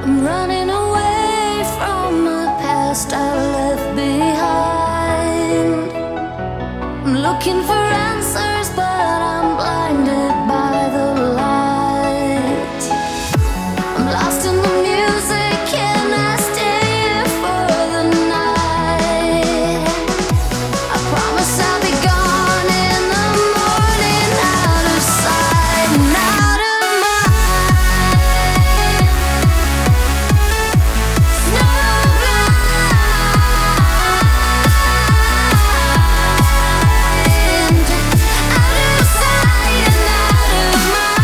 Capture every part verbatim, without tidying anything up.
I'm running away from the past I left behind. I'm looking for answers, but I'm blinded by the light. I'm lost in the music, can I stay here for the night? I promise I'll be gone in the morning, out of sight and out of mind. Snowblind, out of sight and out of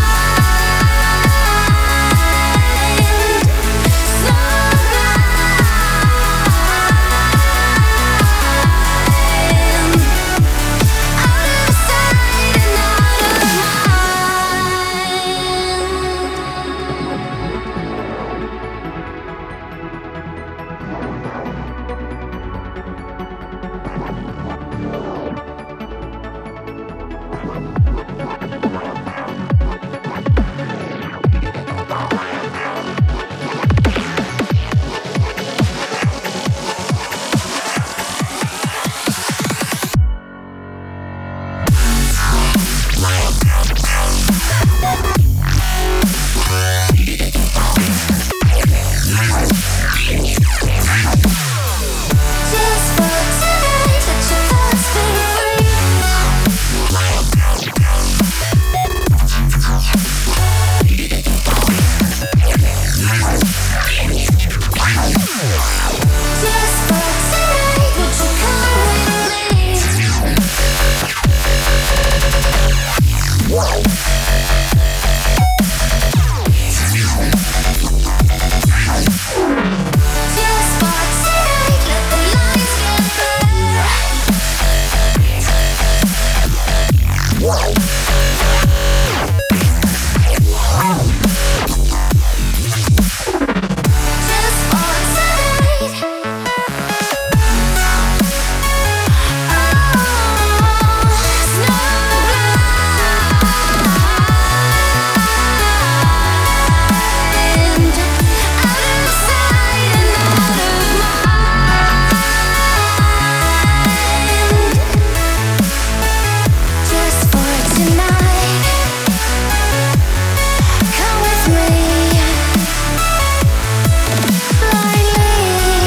mind. Just for tonight, let your thoughts be free. Just for tonight, would you come with me? Just for tonight, let the lights get blurred. Just for tonight. Snowblind, out of sight and out of mind. Just for tonight, come with me blindly.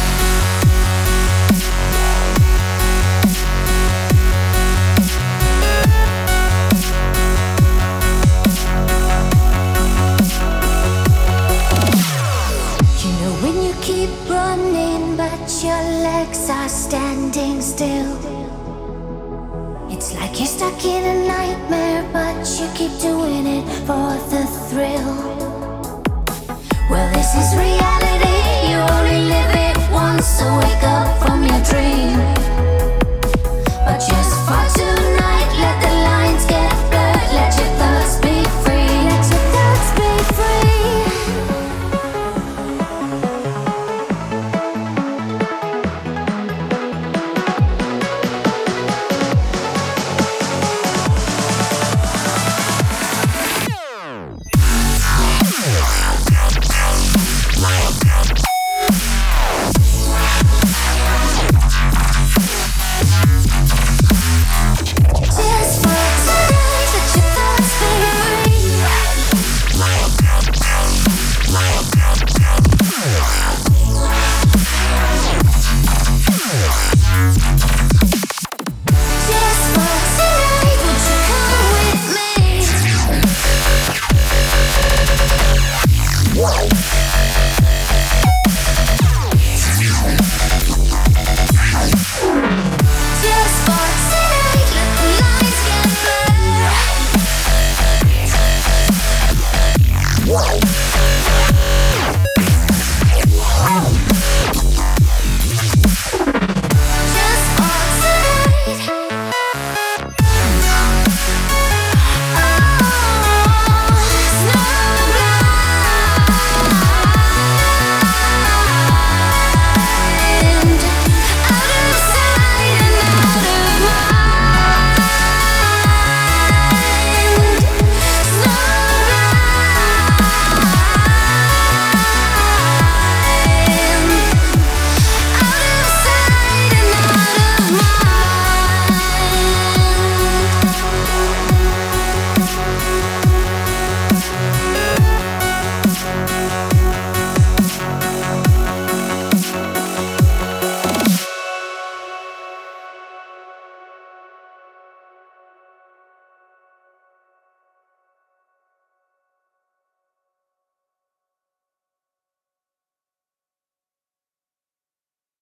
You know when you keep running, but your legs are standing still. It's like you're stuck in a nightmare, but you keep doing it for the thrill.